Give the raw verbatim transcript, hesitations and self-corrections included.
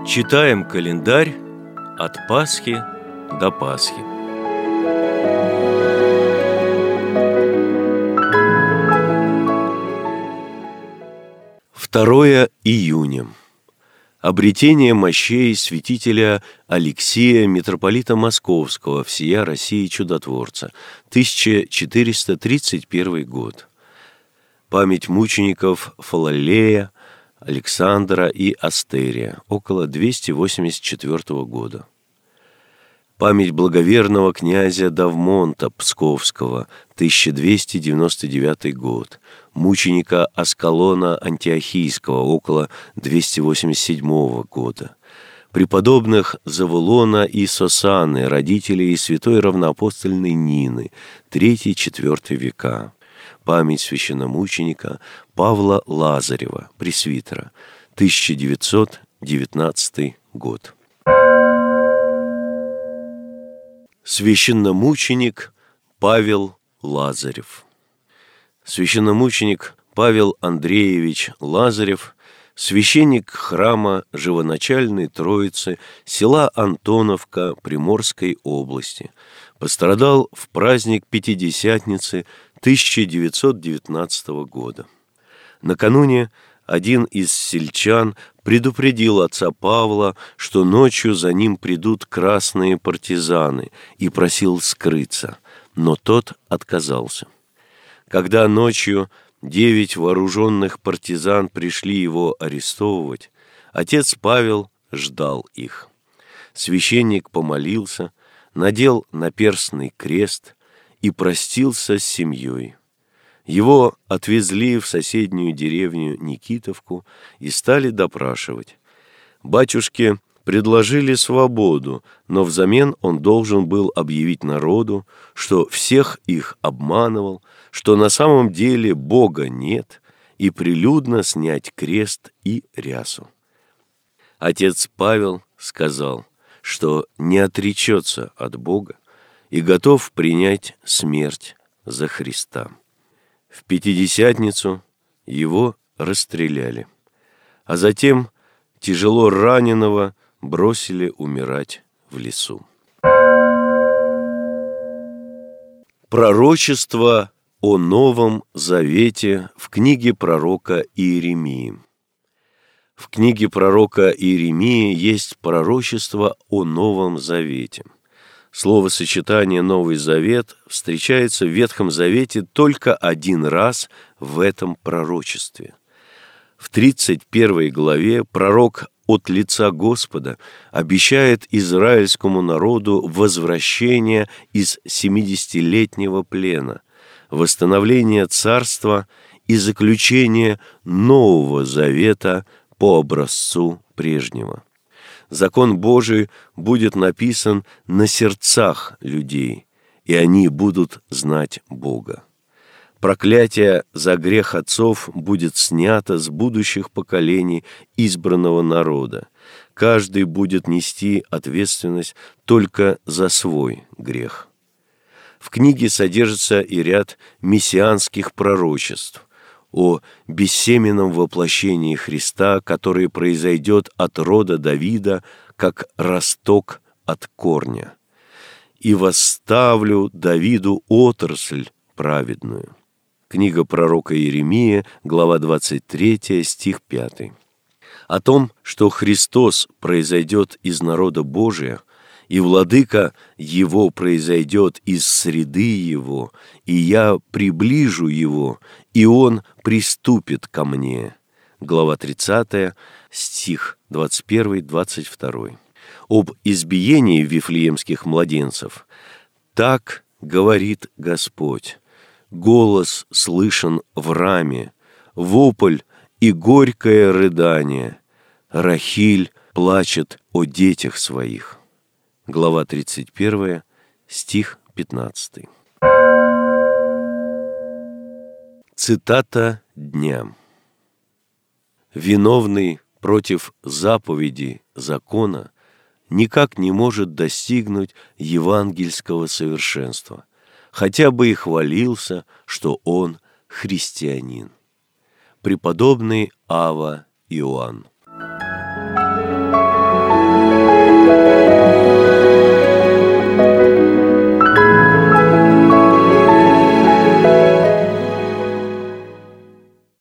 Читаем календарь от Пасхи до Пасхи. второе июня. Обретение мощей святителя Алексия, митрополита Московского, всея России чудотворца, тысяча четыреста тридцать первый год. Память мучеников Фалалея, Александра и Астерия, около двести восемьдесят четвёртого года. Память благоверного князя Давмонта Псковского, тысяча двести девяносто девятый год, мученика Аскалона Антиохийского, около двести восемьдесят седьмого года, преподобных Завулона и Сосаны, родителей святой равноапостольной Нины, третий-четвёртый века. Память священномученика Павла Лазарева, пресвитера, тысяча девятьсот девятнадцатый год. Священномученик Павел Лазарев. Священномученик Павел Андреевич Лазарев, священник храма Живоначальной Троицы, села Антоновка Приморской области, пострадал в праздник Пятидесятницы тысяча девятьсот девятнадцатого года. Накануне один из сельчан предупредил отца Павла, что ночью за ним придут красные партизаны, и просил скрыться, но тот отказался. Когда ночью девять вооруженных партизан пришли его арестовывать, отец Павел ждал их. Священник помолился, надел наперстный крест и простился с семьей. Его отвезли в соседнюю деревню Никитовку и стали допрашивать. Батюшке предложили свободу, но взамен он должен был объявить народу, что всех их обманывал, что на самом деле Бога нет, и прилюдно снять крест и рясу. Отец Павел сказал, что не отречется от Бога и готов принять смерть за Христа. В Пятидесятницу его расстреляли, а затем тяжело раненого бросили умирать в лесу. Пророчество о Новом Завете в книге пророка Иеремии. В книге пророка Иеремии есть пророчество о Новом Завете. Словосочетание «Новый Завет» встречается в Ветхом Завете только один раз в этом пророчестве. В тридцать первой главе пророк от лица Господа обещает израильскому народу возвращение из семидесятилетнего плена, восстановление царства и заключение Нового Завета по образцу прежнего. Закон Божий будет написан на сердцах людей, и они будут знать Бога. Проклятие за грех отцов будет снято с будущих поколений избранного народа. Каждый будет нести ответственность только за свой грех. В книге содержится и ряд мессианских пророчеств о бессеменном воплощении Христа, которое произойдет от рода Давида, как росток от корня. «И восставлю Давиду отрасль праведную». Книга пророка Иеремии, глава двадцать третья, стих пятый. О том, что Христос произойдет из народа Божия, и владыка его произойдет из среды его, и я приближу его, и он приступит ко мне. Глава тридцатая, стих двадцать первый двадцать второй. Об избиении вифлеемских младенцев. Так говорит Господь. Голос слышен в раме, вопль и горькое рыдание. Рахиль плачет о детях своих. Глава тридцать первая, стих пятнадцатый. Цитата дня. «Виновный против заповеди закона никак не может достигнуть евангельского совершенства, хотя бы и хвалился, что он христианин». Преподобный Ава Иоанн.